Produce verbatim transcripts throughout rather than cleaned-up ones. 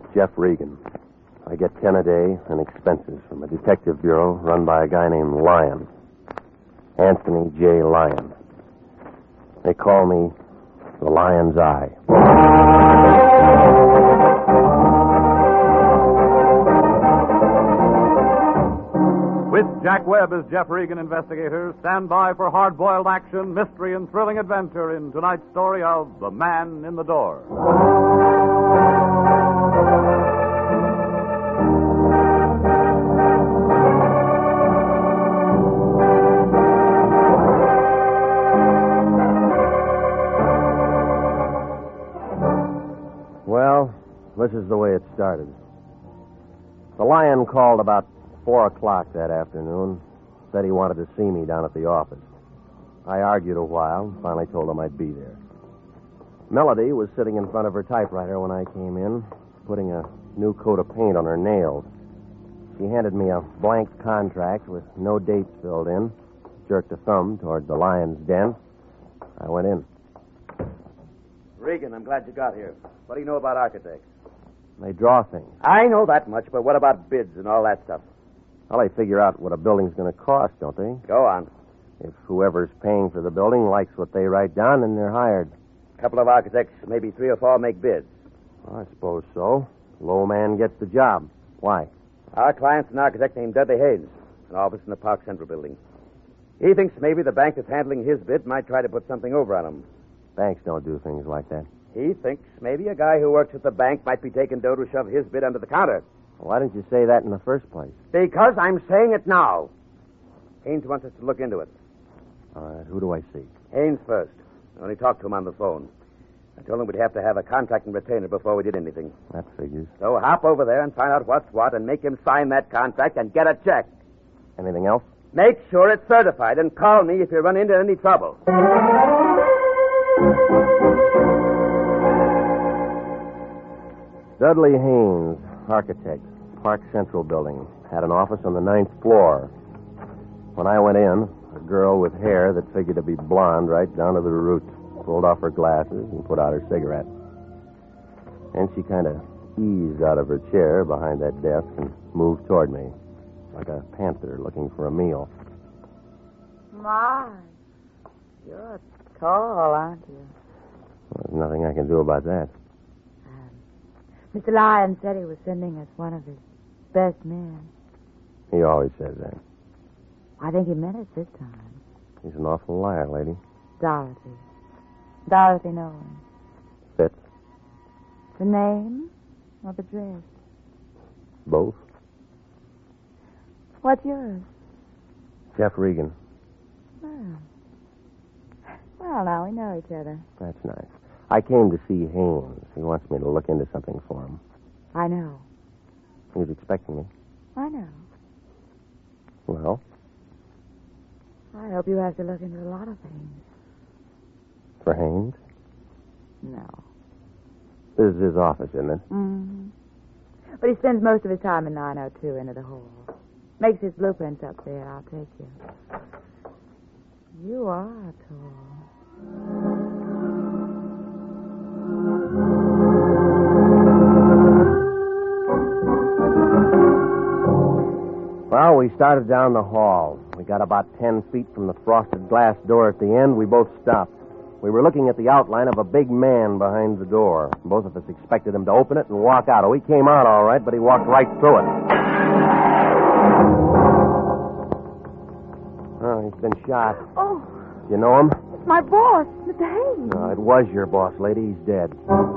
Jeff Regan. I get ten a day and expenses from a detective bureau run by a guy named Lyon. Anthony J. Lyon. They call me the Lion's Eye. With Jack Webb as Jeff Regan investigator, stand by for hard-boiled action, mystery, and thrilling adventure in tonight's story of The Man in the Door. Well, this is the way it started. The Lion called about Four o'clock that afternoon. Said he wanted to see me down at the office. I argued a while and finally told him I'd be there. Melody was sitting in front of her typewriter when I came in, putting a new coat of paint on her nails. She handed me a blank contract with no dates filled in, jerked a thumb toward the Lion's Den. I went in. Regan, I'm glad you got here. What do you know about architects? They draw things. I know that much, but what about bids and all that stuff? Well, they figure out what a building's going to cost, don't they? Go on. If whoever's paying for the building likes what they write down, then they're hired. A couple of architects, maybe three or four, make bids. Well, I suppose so. Low man gets the job. Why? Our client's an architect named Dudley Haynes, an office in the Park Central building. He thinks maybe the bank that's handling his bid might try to put something over on him. Banks don't do things like that. He thinks maybe a guy who works at the bank might be taking dough to shove his bid under the counter. Why didn't you say that in the first place? Because I'm saying it now. Haynes wants us to look into it. All right, who do I see? Haynes first. I only talked to him on the phone. I told him we'd have to have a contract and retainer before we did anything. That figures. So hop over there and find out what's what and make him sign that contract and get a check. Anything else? Make sure it's certified and call me if you run into any trouble. Dudley Haynes, architect, Park Central building, had an office on the ninth floor. When I went in, a girl with hair that figured to be blonde right down to the roots pulled off her glasses and put out her cigarette. And she kind of eased out of her chair behind that desk and moved toward me, like a panther looking for a meal. My, you're tall, aren't you? Well, there's nothing I can do about that. Mister Lyon said he was sending us one of his best men. He always says that. I think he meant it this time. He's an awful liar, lady. Dorothy. Dorothy Nolan. Fits? The name or the dress? Both. What's yours? Jeff Regan. Well, well, now we know each other. That's nice. I came to see Haynes. He wants me to look into something for him. I know. He's expecting me. I know. Well? I hope you have to look into a lot of things. For Haynes? No. This is his office, isn't it? Mm-hmm. But he spends most of his time in nine oh two into the hall. Makes his blueprints up there. I'll take you. You are tall. Well, we started down the hall. We got about ten feet from the frosted glass door at the end. We both stopped. We were looking at the outline of a big man behind the door. Both of us expected him to open it and walk out. Oh, he came out all right, but he walked right through it. Oh, he's been shot. Oh. You know him? It's my boss, Mister Haynes. No, it was your boss, lady. He's dead.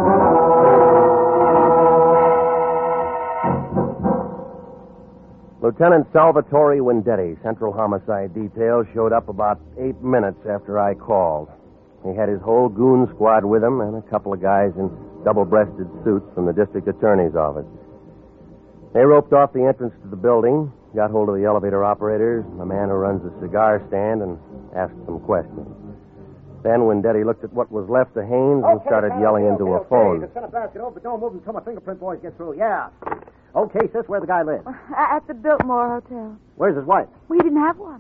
Lieutenant Salvatore Wendetti, Central Homicide Detail, showed up about eight minutes after I called. He had his whole goon squad with him and a couple of guys in double-breasted suits from the district attorney's office. They roped off the entrance to the building, got hold of the elevator operators, the man who runs the cigar stand, and asked some questions. Then Wendetti looked at what was left of Haynes and Okay, started okay, yelling okay, into okay, a phone. Okay, send a basket over, but don't move until my fingerprint boys get through. Yeah. Okay, sis, where the guy lives? At the Biltmore Hotel. Where's his wife? We didn't have one.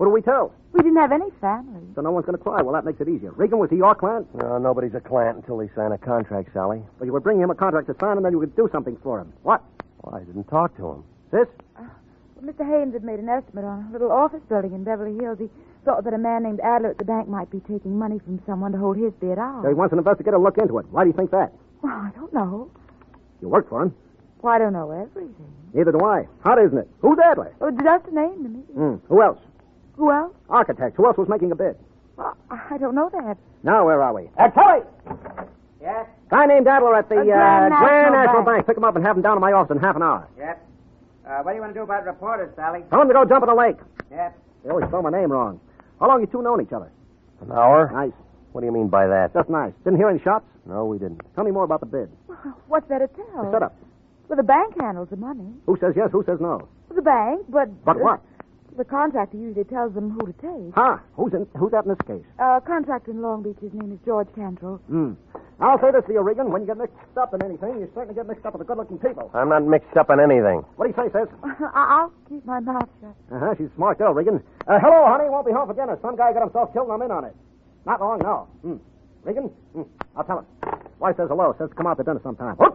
Who do we tell? We didn't have any family. So no one's going to cry. Well, that makes it easier. Regan, was he your client? No, nobody's a client until they sign a contract, Sally. Well, you would bring him a contract to sign, and then you would do something for him. What? Well, I didn't talk to him. Sis? Uh, well, Mister Haynes had made an estimate on a little office building in Beverly Hills. He thought that a man named Adler at the bank might be taking money from someone to hold his bid out. So he wants an investigator to look into it. Why do you think that? Well, I don't know. You work for him. Well, I don't know everything. Neither do I. Hot, isn't it? Who's Adler? Oh, just a name to me. Hmm. Who else? Who else? Architects. Who else was making a bid? Well, I don't know that. Now, where are we? Uh, Kelly! Yes? Guy named Adler at the Uh, Grand uh, Grand National National Bank. Bank. Pick him up and have him down to my office in half an hour. Yep. Uh, what do you want to do about reporters, Sally? Tell him to go jump in the lake. Yep. They always spell my name wrong. How long you two known each other? An hour? Nice. What do you mean by that? Just nice. Didn't hear any shots? No, we didn't. Tell me more about the bid. Well, what's there to tell? The setup. Well, the bank handles the money. Who says yes, who says no? Well, the bank, but... But what? The contractor usually tells them who to take. Huh? Who's in, who's that in this case? Uh, a contractor in Long Beach, his name is George Cantrell. Hmm. I'll say this to you, Regan. When you get mixed up in anything, you certainly get mixed up with the good-looking people. I'm not mixed up in anything. What do you say, sis? I- I'll keep my mouth shut. Uh-huh. She's a smart girl, Regan. Uh, hello, honey. Won't be home for dinner. Some guy got himself killed and I'm in on it. Not long, no. Hmm. Regan? Hmm. I'll tell him. Wife says hello. Says to come out to dinner sometime. Whoops.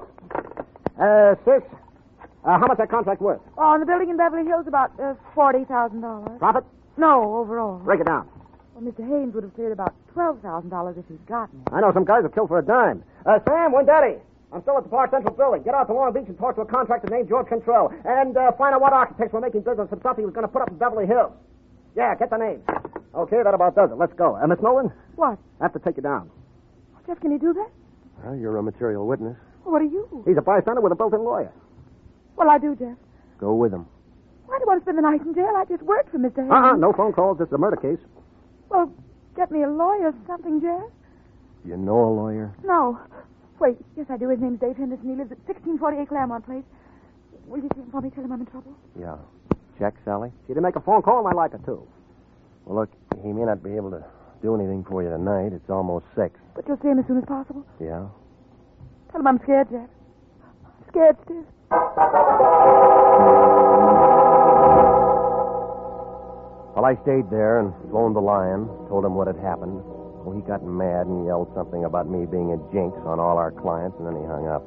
Uh, sis, uh, how much that contract worth? Oh, and the building in Beverly Hills about uh, forty thousand dollars. Profit? No, overall. Break it down. Well, Mister Haynes would have cleared about twelve thousand dollars if he'd gotten it. I know some guys are killed for a dime. Uh, Sam, when Daddy? I'm still at the Park Central building. Get out to Long Beach and talk to a contractor named George Cantrell. And uh, find out what architects were making bids on some stuff he was going to put up in Beverly Hills. Yeah, get the names. Okay, that about does it. Let's go. Uh, Miss Nolan? What? I have to take you down. Jeff, can you do that? Well, you're a material witness. Well, what are you? He's a bystander with a built-in lawyer. Well, I do, Jeff. Go with him. Why do you want to spend the night in jail? I just worked for Mister Haynes. Uh-uh, no phone calls. This is a murder case. Well, get me a lawyer or something, Jeff. Do you know a lawyer? No. Wait, yes, I do. His name's Dave Henderson. He lives at sixteen forty-eight Claremont Place. Will you see him for me? Tell him I'm in trouble. Yeah. Check, Sally? She didn't make a phone call, and I like her, too. Well, look, he may not be able to do anything for you tonight. It's almost six. But you'll see him as soon as possible. Yeah? Tell him I'm scared, Jeff. I'm scared still. Well, I stayed there and phoned the Lion, told him what had happened. Well, he got mad and yelled something about me being a jinx on all our clients, and then he hung up.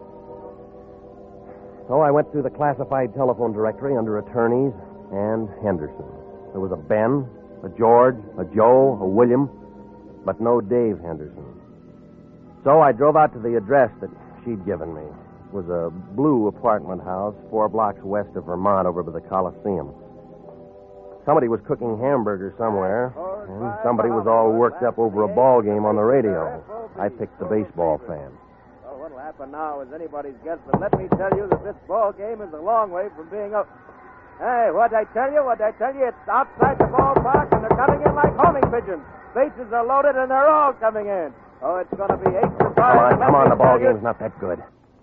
So I went through the classified telephone directory under attorneys and Henderson. There was a Ben, a George, a Joe, a William, but no Dave Henderson. So I drove out to the address that she'd given me. It was a blue apartment house four blocks west of Vermont over by the Coliseum. Somebody was cooking hamburgers somewhere, and somebody was all worked up over a ball game on the radio. I picked the baseball fan. Well, what'll happen now is anybody's guess, but let me tell you that this ball game is a long way from being up. Hey, what'd I tell you? What'd I tell you? It's outside the ballpark, and they're coming in like homing pigeons. Bases are loaded, and they're all coming in. Oh, it's going to be eight to five. Come on, come on, the ball game's not that good.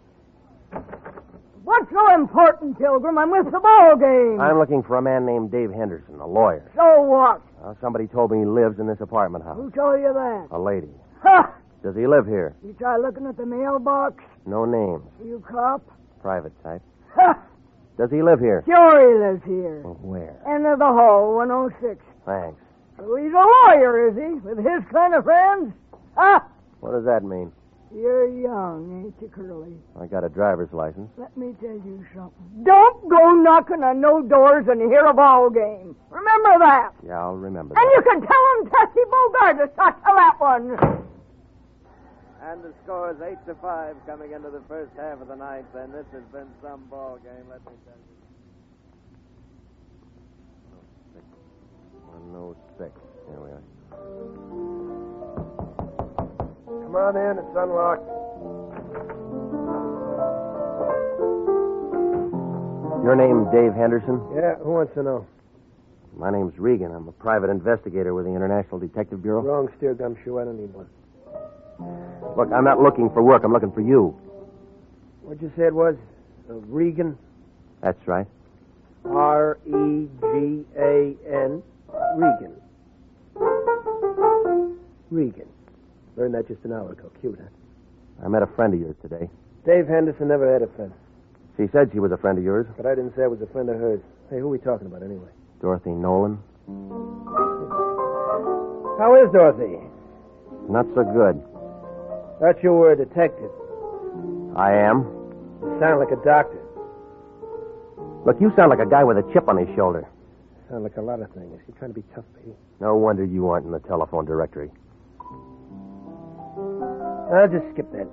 What's so important, Pilgrim? I'm with the ball game. I'm looking for a man named Dave Henderson, a lawyer. So what? Uh, somebody told me he lives in this apartment house. Who told you that? A lady. Ha! Does he live here? You try looking at the mailbox? No names. You cop? Private type. Ha! Does he live here? Sure he lives here. Well, where? End of the hall, one oh six. Thanks. So he's a lawyer, is he? With his kind of friends? Ha! What does that mean? You're young, ain't you, Curly? I got a driver's license. Let me tell you something. Don't go knocking on no doors and hear a ball game. Remember that. Yeah, I'll remember And that. you can tell him Tessie Bogart to tell that one. And the score is eight to five coming into the first half of the ninth, and this has been some ball game, let me tell you. one oh six. Here we are. Come on in. It's unlocked. Your name Dave Henderson? Yeah, who wants to know? My name's Regan. I'm a private investigator with the International Detective Bureau. Wrong steer gumshoe. I don't need one. Look, I'm not looking for work. I'm looking for you. What'd you say it was? Uh, Regan? That's right. R E G A N. Regan. Regan. Learned that just an hour ago. Cute, huh? I met a friend of yours today. Dave Henderson never had a friend. She said she was a friend of yours. But I didn't say I was a friend of hers. Hey, who are we talking about anyway? Dorothy Nolan. How is Dorothy? Not so good. Thought you were a detective. I am. You sound like a doctor. Look, you sound like a guy with a chip on his shoulder. Sound like a lot of things. You trying to be tough, baby? No wonder you aren't in the telephone directory. I'll just skip that.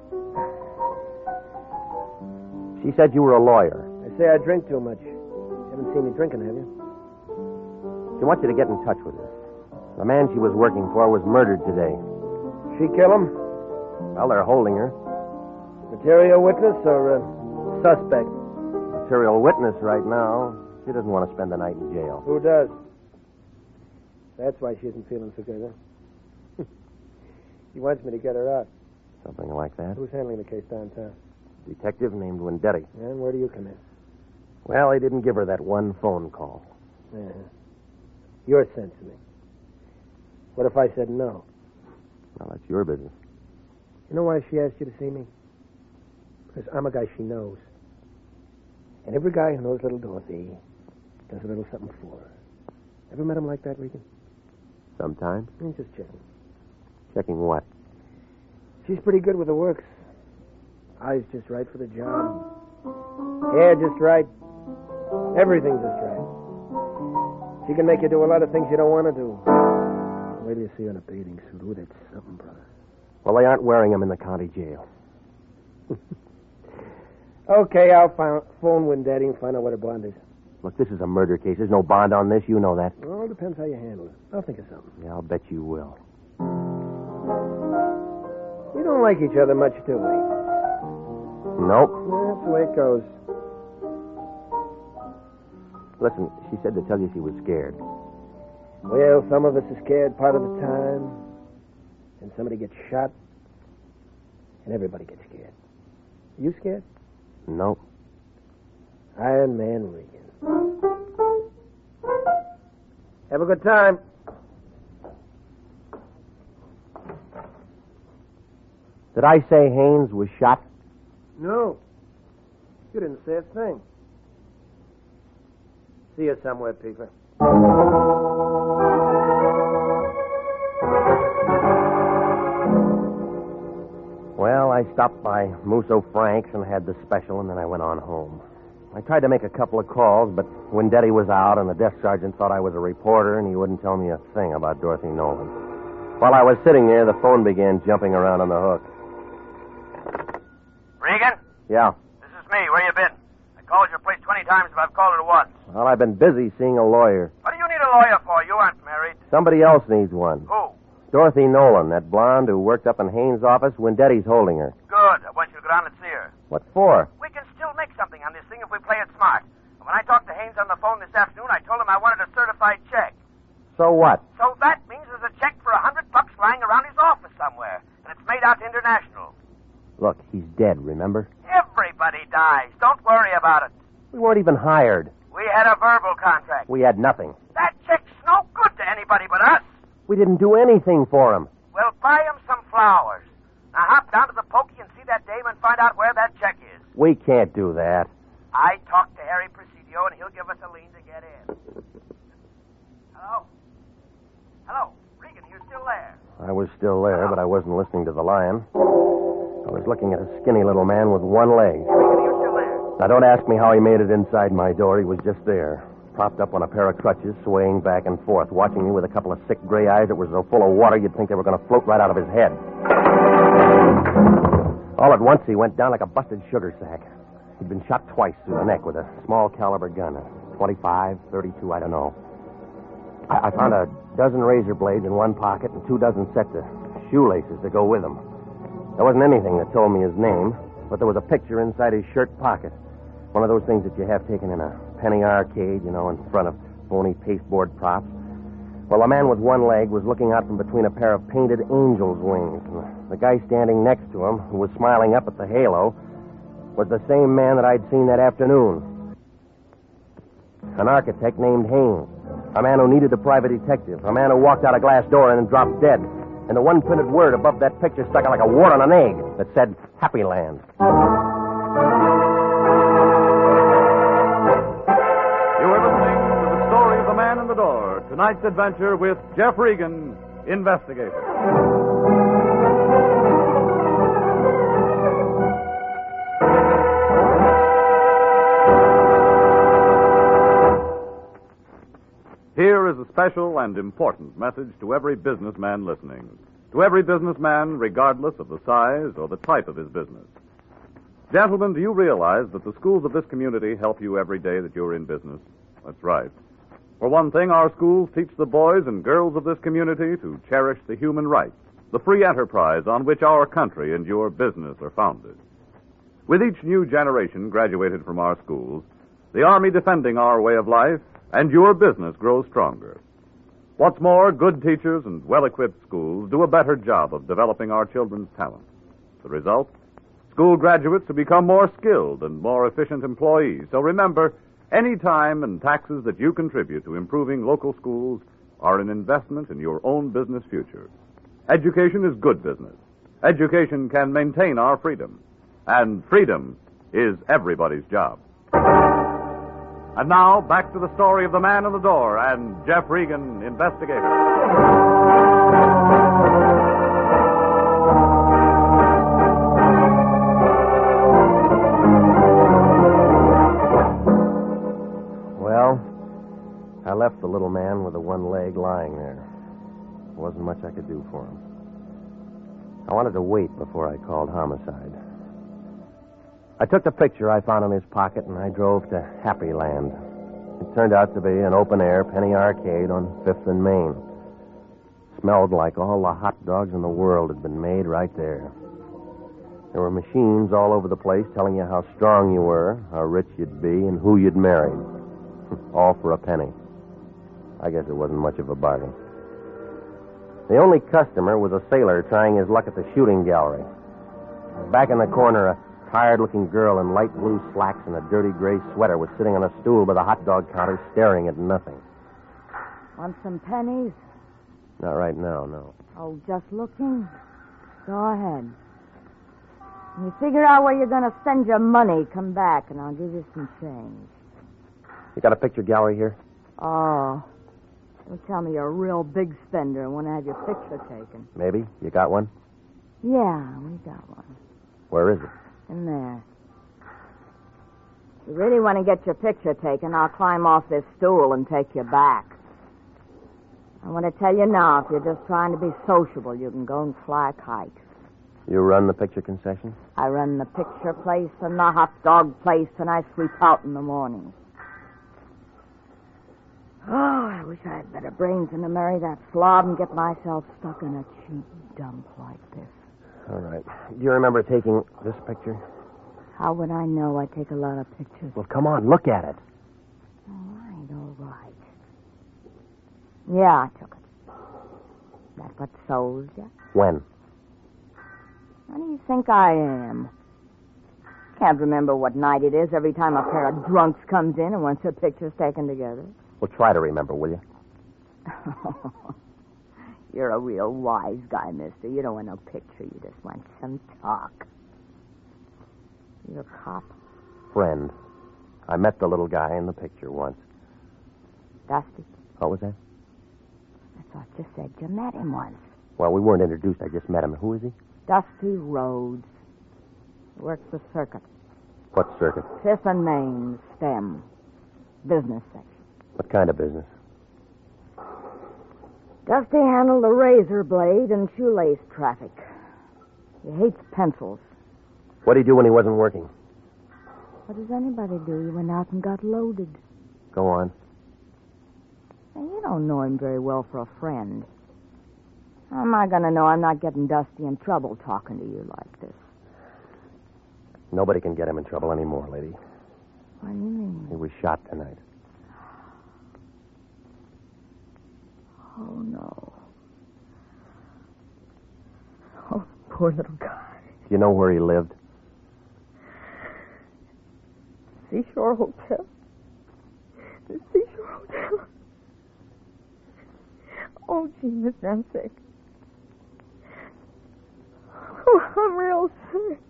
She said you were a lawyer. They say I drink too much. You haven't seen me drinking, have you? She wants you to get in touch with her. The man she was working for was murdered today. She kill him? Well, they're holding her. Material witness or uh, suspect? Material witness right now. She doesn't want to spend the night in jail. Who does? That's why she isn't feeling so good, huh? He wants me to get her out. Something like that. Who's handling the case downtown? Detective named Wendetti. And where do you come in? Well, they didn't give her that one phone call. Yeah. You're sensitive. What if I said no? Well, that's your business. You know why she asked you to see me? Because I'm a guy she knows. And every guy who knows little Dorothy does a little something for her. Ever met him like that, Regan? Sometimes. I'm just checking. Checking what? She's pretty good with the works. Eyes just right for the job. Hair just right. Everything's just right. She can make you do a lot of things you don't want to do. Wait till you see her in a bathing suit. Ooh, that's something, brother. Well, they aren't wearing them in the county jail. Okay, I'll find, phone Wendetti and find out what her bond is. Look, this is a murder case. There's no bond on this. You know that. Well, it depends how you handle it. I'll think of something. Yeah, I'll bet you will. We don't like each other much, do we? Nope. That's the way it goes. Listen, she said to tell you she was scared. Well, some of us are scared part of the time. And somebody gets shot. And everybody gets scared. You scared? Nope. Iron Man Regan. Have a good time. Did I say Haynes was shot? No. You didn't say a thing. See you somewhere, Peeper. Well, I stopped by Musso Frank's and had the special, and then I went on home. I tried to make a couple of calls, but Wendetti was out, and the desk sergeant thought I was a reporter, and he wouldn't tell me a thing about Dorothy Nolan. While I was sitting there, the phone began jumping around on the hook. Regan? Yeah. This is me. Where you been? I called your place twenty times, but I've called it once. Well, I've been busy seeing a lawyer. What do you need a lawyer for? You aren't married. Somebody else needs one. Who? Dorothy Nolan, that blonde who worked up in Haynes' office. Wendetti's holding her. Good. I want you to go down and see her. What for? We can still make something on this thing if we play it smart. When I talked to Haynes on the phone this afternoon, I told him I wanted a certified check. So what? So that means there's a check for a hundred bucks lying around his office somewhere, and it's made out to International. Look, he's dead, remember? Everybody dies. Don't worry about it. We weren't even hired. We had a verbal contract. We had nothing. That check's no good to anybody but us. We didn't do anything for him. We'll buy him some flowers. Now hop down to the pokey and see that dame and find out where that check is. We can't do that. I talked to Harry Presidio, and he'll give us a lien to get in. Hello? Hello? Regan, are you still there? I was still there, but I wasn't listening to the lion. I was looking at a skinny little man with one leg. Regan, are you still there? Now, don't ask me how he made it inside my door. He was just there, propped up on a pair of crutches, swaying back and forth, watching me with a couple of sick gray eyes that were so full of water you'd think they were going to float right out of his head. All at once, he went down like a busted sugar sack. He'd been shot twice through the neck with a small caliber gun, a twenty-five, thirty-two, I don't know. I, I found a dozen razor blades in one pocket and two dozen sets of shoelaces to go with them. There wasn't anything that told me his name, but there was a picture inside his shirt pocket. One of those things that you have taken in a penny arcade, you know, in front of phony pasteboard props. Well, a man with one leg was looking out from between a pair of painted angel's wings. And the guy standing next to him, who was smiling up at the halo, was the same man that I'd seen that afternoon. An architect named Haynes. A man who needed a private detective. A man who walked out a glass door and then dropped dead. And the one printed word above that picture stuck out like a wart on an egg that said, Happy Land. You were listening to The Story of the Man in the Door, tonight's adventure with Jeff Regan, investigator. Here is a special and important message to every businessman listening. To every businessman, regardless of the size or the type of his business. Gentlemen, do you realize that the schools of this community help you every day that you're in business? That's right. For one thing, our schools teach the boys and girls of this community to cherish the human rights, the free enterprise on which our country and your business are founded. With each new generation graduated from our schools, the Army defending our way of life and your business grows stronger. What's more, good teachers and well-equipped schools do a better job of developing our children's talents. The result? School graduates who become more skilled and more efficient employees. So remember, any time and taxes that you contribute to improving local schools are an investment in your own business future. Education is good business. Education can maintain our freedom. And freedom is everybody's job. And now, back to the story of the man in the door and Jeff Regan, investigator. Well, I left the little man with the one leg lying there. There wasn't much I could do for him. I wanted to wait before I called homicide. I took the picture I found in his pocket, and I drove to Happy Land. It turned out to be an open-air penny arcade on Fifth and Main. Smelled like all the hot dogs in the world had been made right there. There were machines all over the place telling you how strong you were, how rich you'd be, and who you'd marry. All for a penny. I guess it wasn't much of a bargain. The only customer was a sailor trying his luck at the shooting gallery. Back in the corner, a tired-looking girl in light blue slacks and a dirty gray sweater was sitting on a stool by the hot dog counter staring at nothing. Want some pennies? Not right now, no. Oh, just looking? Go ahead. When you figure out where you're going to spend your money, come back and I'll give you some change. You got a picture gallery here? Oh. Don't tell me you're a real big spender and want to have your picture taken. Maybe. You got one? Yeah, we got one. Where is it? In there. If you really want to get your picture taken, I'll climb off this stool and take you back. I want to tell you now, if you're just trying to be sociable, you can go and fly kites. You run the picture concession? I run the picture place and the hot dog place, and I sleep out in the morning. Oh, I wish I had better brains than to marry that slob and get myself stuck in a cheap dump like this. All right. Do you remember taking this picture? How would I know? I take a lot of pictures. Well, come on, look at it. All right, all right. Yeah, I took it. That what sold you? When? What do you think I am? Can't remember what night it is every time a pair of drunks comes in and wants their pictures taken together. Well, try to remember, will you? You're a real wise guy, mister. You don't want no picture. You just want some talk. You a cop? Friend. I met the little guy in the picture once. Dusty? What was that? I thought you said you met him once. Well, we weren't introduced. I just met him. Who is he? Dusty Rhodes. He works the circuit. What circuit? Fifth and Main, STEM. Business section. What kind of business? Dusty handled the razor blade and shoelace traffic. He hates pencils. What did he do when he wasn't working? What does anybody do? He went out and got loaded. Go on. Now, you don't know him very well for a friend. How am I going to know I'm not getting Dusty in trouble talking to you like this? Nobody can get him in trouble anymore, lady. What do you mean? He was shot tonight. Oh, no. Oh, poor little guy. Do you know where he lived? Seashore Hotel. The Seashore Hotel. Oh, gee, Miss I'm sick. Oh, I'm real sick.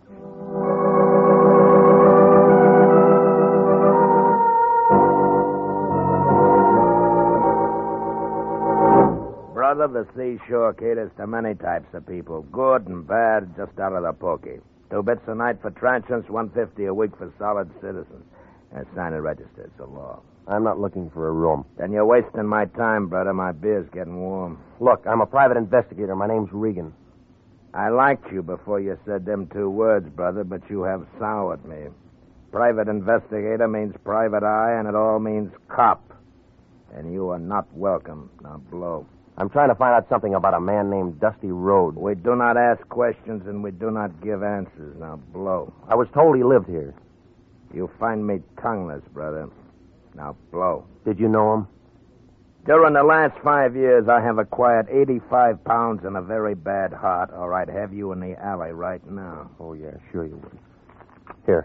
the seashore caters to many types of people, good and bad, just out of the pokey. Two bits a night for transients, one fifty a week for solid citizens. And sign and register. It's a law. I'm not looking for a room. Then you're wasting my time, brother. My beer's getting warm. Look, I'm a private investigator. My name's Regan. I liked you before you said them two words, brother, but you have soured me. Private investigator means private eye, and it all means cop. And you are not welcome. Now blow. I'm trying to find out something about a man named Dusty Rhodes. We do not ask questions, and we do not give answers. Now blow. I was told he lived here. You find me tongueless, brother. Now blow. Did you know him? During the last five years, I have acquired eighty-five pounds and a very bad heart, or I'd have you in the alley right now. Oh, yeah, sure you would. Here.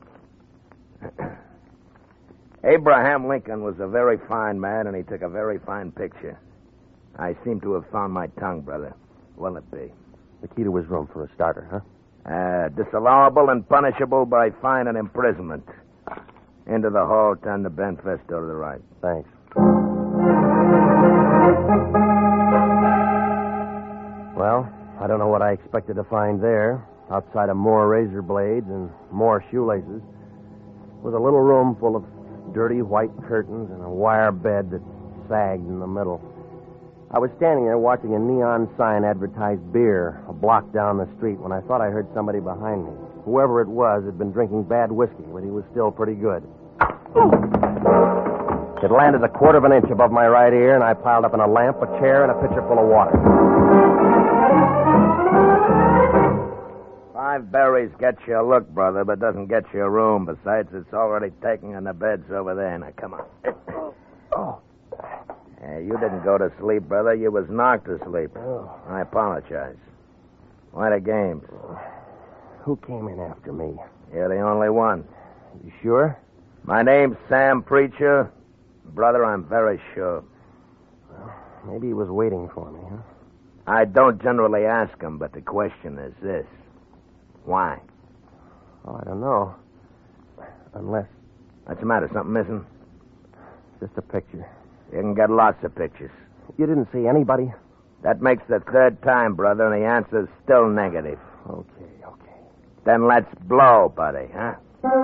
Abraham Lincoln was a very fine man, and he took a very fine picture. I seem to have found my tongue, brother. Will it be? The key to his room for a starter, huh? Uh, disallowable and punishable by fine and imprisonment. Into the hall, turn the bent fist door to the right. Thanks. Well, I don't know what I expected to find there. Outside of more razor blades and more shoelaces was a little room full of dirty white curtains and a wire bed that sagged in the middle. I was standing there watching a neon sign advertise beer a block down the street when I thought I heard somebody behind me. Whoever it was had been drinking bad whiskey, but he was still pretty good. It landed a quarter of an inch above my right ear, and I piled up in a lamp, a chair, and a pitcher full of water. Five berries gets you a look, brother, but doesn't get you a room. Besides, it's already taken, and the bed's over there. Now, come on. Oh. Uh, you didn't go to sleep, brother. You was knocked to sleep. Oh. I apologize. What a game. Who came in after me? You're the only one. You sure? My name's Sam Preacher. Brother, I'm very sure. Well, maybe he was waiting for me, huh? I don't generally ask him, but the question is this. Why? Oh, I don't know. Unless... What's the matter? Something missing? Just a picture. You can get lots of pictures. You didn't see anybody? That makes the third time, brother, and the answer's still negative. Okay, okay. Then let's blow, buddy, huh?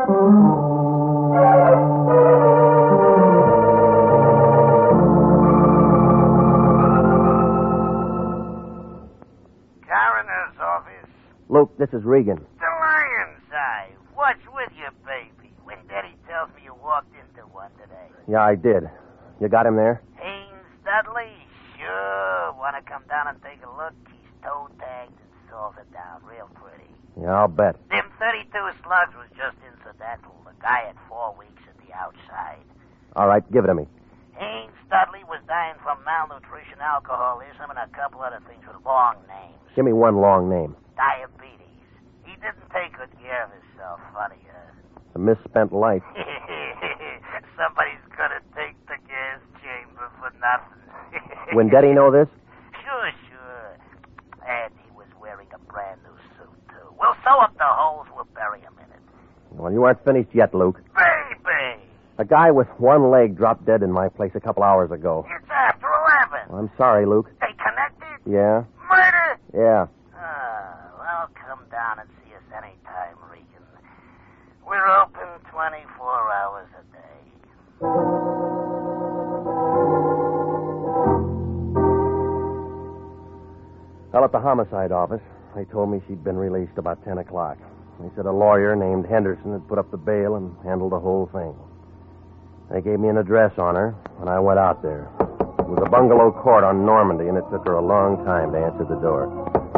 Coroner's office. Luke, this is Regan. The Lion's Eye. What's with you, baby? When Daddy tells me you walked into one today. Yeah, I did. You got him there? Haynes Dudley? Sure. Want to come down and take a look? He's toe-tagged and salted down real pretty. Yeah, I'll bet. Them thirty-two slugs was just incidental. The guy had four weeks at the outside. All right, give it to me. Haynes Dudley was dying from malnutrition, alcoholism, and a couple other things with long names. Give me one long name. Diabetes. He didn't take good care of himself. Funny, huh? A misspent life. Somebody's gonna take the gas chamber for nothing. When Daddy know this? Sure, sure. And he was wearing a brand new suit, too. We'll sew up the holes. We'll bury him in it. Well, you aren't finished yet, Luke. Baby! A guy with one leg dropped dead in my place a couple hours ago. It's after eleven. Well, I'm sorry, Luke. They connected? Yeah? Murder? Yeah. Ah, well, come down and see us anytime, Regan. We're open twenty-four hours a day. Well, at the homicide office, they told me she'd been released about ten o'clock. They said a lawyer named Henderson had put up the bail and handled the whole thing. They gave me an address on her, and I went out there. It was a bungalow court on Normandy, and it took her a long time to answer the door.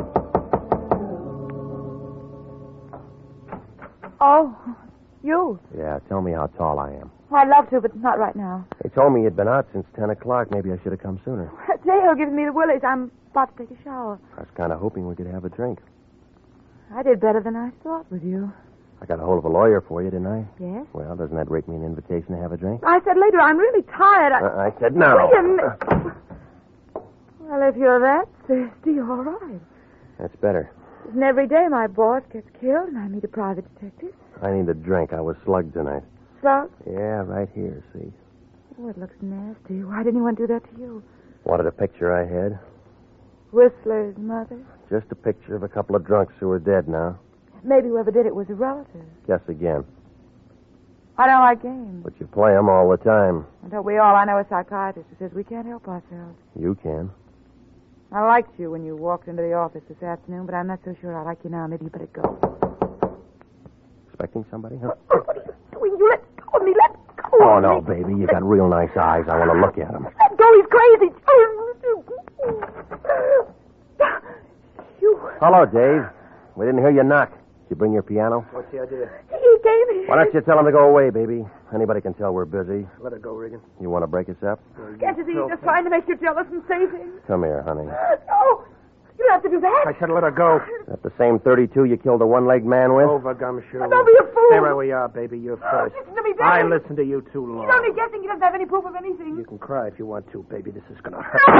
Oh, you. Yeah, tell me how tall I am. Well, I'd love to, but not right now. They told me you'd been out since ten o'clock. Maybe I should have come sooner. Dale gives me the willies. I'm about to take a shower. I was kind of hoping we could have a drink. I did better than I thought with you. I got a hold of a lawyer for you, didn't I? Yes? Well, doesn't that rate me an invitation to have a drink? I said later, I'm really tired. I, Uh, I said no. Wait a minute. Well, if you're that thirsty, all right. That's better. Isn't every day my boss gets killed and I meet a private detective? I need a drink. I was slugged tonight. Slug? Yeah, right here, see? Oh, it looks nasty. Why did anyone do that to you? Wanted a picture I had. Whistler's mother? Just a picture of a couple of drunks who are dead now. Maybe whoever did it was a relative. Guess again. I don't like games. But you play 'em all the time. And don't we all? I know a psychiatrist who says we can't help ourselves. You can. I liked you when you walked into the office this afternoon, but I'm not so sure I like you now. Maybe you better go. Expecting somebody, huh? What are you doing? You let go of me. Let go Oh, of no, me. baby. You got real nice eyes. I want to look at them. Let go. He's crazy. You. Hello, Dave. We didn't hear you knock. Did you bring your piano? What's the idea? He gave me. Why don't you tell him to go away, baby? Anybody can tell we're busy. Let it go, Regan. You want to break us up? Can't you see he's just trying to make you jealous and say things? Come here, honey. No. You don't have to do that. I said let her go. Is that the same thirty-two you killed a one-legged man with? Over, Gumshoe. Don't be a fool. Stay right where you are, baby. You're first. Listen to me, Daddy. I listened to you too long. He's only guessing. He doesn't have any proof of anything. You can cry if you want to, baby. This is going to hurt.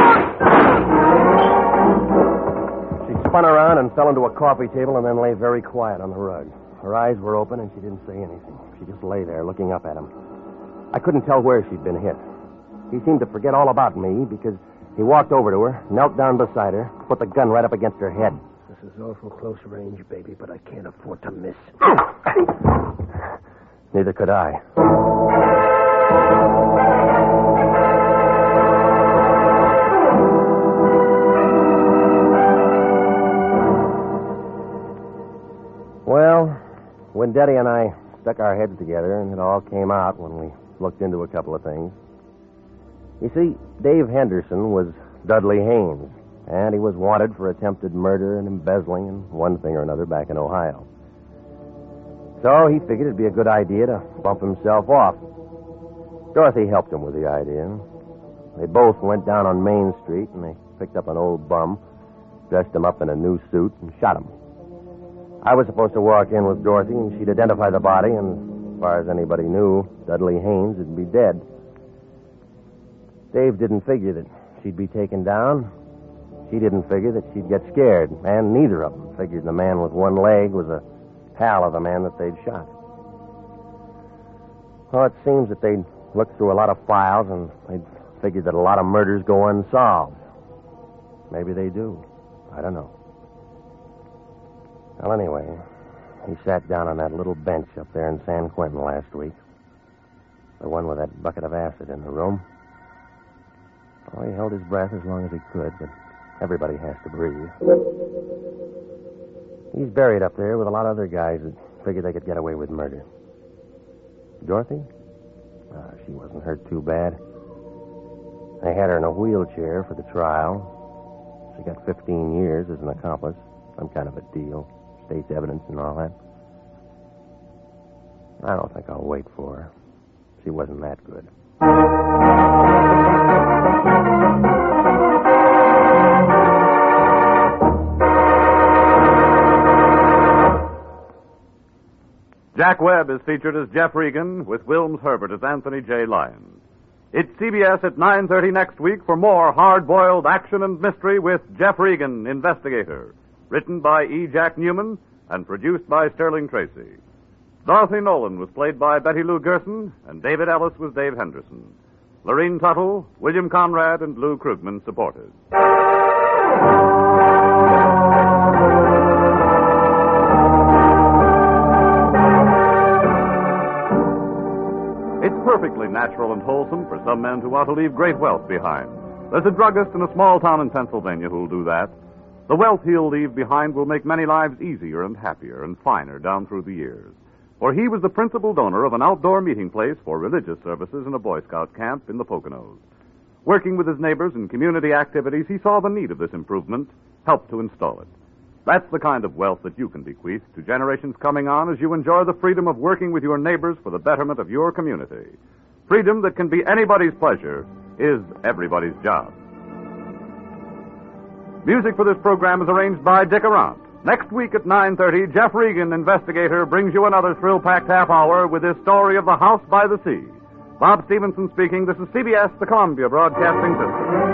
She spun around and fell into a coffee table and then lay very quiet on the rug. Her eyes were open and she didn't say anything. She just lay there looking up at him. I couldn't tell where she'd been hit. He seemed to forget all about me because he walked over to her, knelt down beside her, put the gun right up against her head. This is awful close range, baby, but I can't afford to miss. Neither could I. Well, when Daddy and I stuck our heads together, and it all came out when we looked into a couple of things. You see, Dave Henderson was Dudley Haynes, and he was wanted for attempted murder and embezzling and one thing or another back in Ohio. So he figured it'd be a good idea to bump himself off. Dorothy helped him with the idea. They both went down on Main Street, and they picked up an old bum, dressed him up in a new suit, and shot him. I was supposed to walk in with Dorothy, and she'd identify the body, and as far as anybody knew, Dudley Haynes would be dead. Dave didn't figure that she'd be taken down. She didn't figure that she'd get scared, and neither of them figured the man with one leg was a pal of the man that they'd shot. Well, it seems that they'd looked through a lot of files, and they'd figured that a lot of murders go unsolved. Maybe they do. I don't know. Well, anyway, he sat down on that little bench up there in San Quentin last week. The one with that bucket of acid in the room. Oh, he held his breath as long as he could, but everybody has to breathe. He's buried up there with a lot of other guys that figured they could get away with murder. Dorothy? Uh, she wasn't hurt too bad. They had her in a wheelchair for the trial. She got fifteen years as an accomplice. Some kind of a deal. State's evidence and all that. I don't think I'll wait for her. She wasn't that good. Jack Webb is featured as Jeff Regan, with Wilms Herbert as Anthony J. Lyons. It's C B S at nine thirty next week for more hard-boiled action and mystery with Jeff Regan, Investigator. Written by E. Jack Newman and produced by Sterling Tracy. Dorothy Nolan was played by Betty Lou Gerson, and David Ellis was Dave Henderson. Lorene Tuttle, William Conrad, and Lou Krugman supported. It's perfectly natural and wholesome for some men to want to leave great wealth behind. There's a druggist in a small town in Pennsylvania who'll do that. The wealth he'll leave behind will make many lives easier and happier and finer down through the years. For he was the principal donor of an outdoor meeting place for religious services in a Boy Scout camp in the Poconos. Working with his neighbors in community activities, he saw the need of this improvement, helped to install it. That's the kind of wealth that you can bequeath to generations coming on as you enjoy the freedom of working with your neighbors for the betterment of your community. Freedom that can be anybody's pleasure is everybody's job. Music for this program is arranged by Dick Arant. Next week at nine thirty, Jeff Regan, Investigator, brings you another thrill-packed half hour with his story of the House by the Sea. Bob Stevenson speaking. This is C B S, the Columbia Broadcasting System.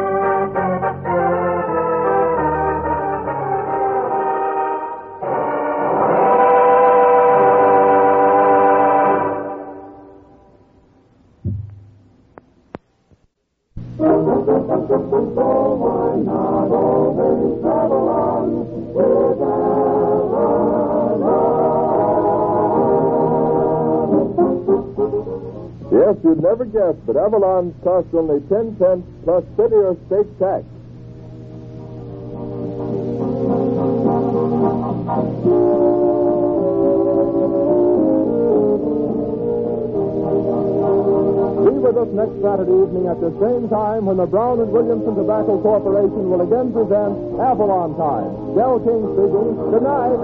Oh, why not always Yes, you'd never guess, but Avalon's cost only ten cents plus city or state tax. Be with us next Saturday evening at the same time when the Brown and Williamson Tobacco Corporation will again present Avalon Time. Del King speaking. Good night.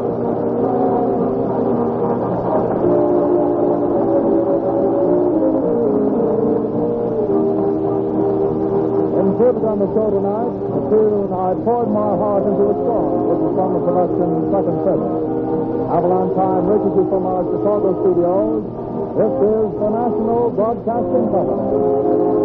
Included on the show tonight, the tune I Poured My Heart Into a Song, which is from the production Second Fiddle. Avalon Time reaches you from our Chicago studios. This is the National Broadcasting Company.